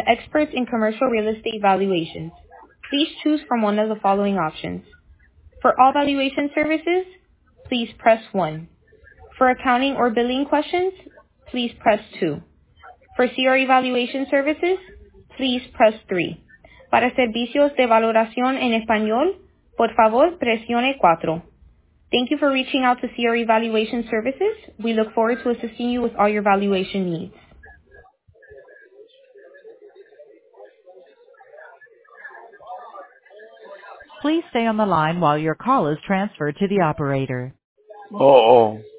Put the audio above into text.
the experts in commercial real estate valuations. Please choose from one of the following options. For all valuation services, please press 1. For accounting or billing questions, please press 2. For CRE valuation services, please press 3. Para servicios de valoración en español, por favor, presione 4. Thank you for reaching out to CRE Valuation Services. We look forward to assisting you with all your valuation needs. Please stay on the line while your call is transferred to the operator. Uh-oh.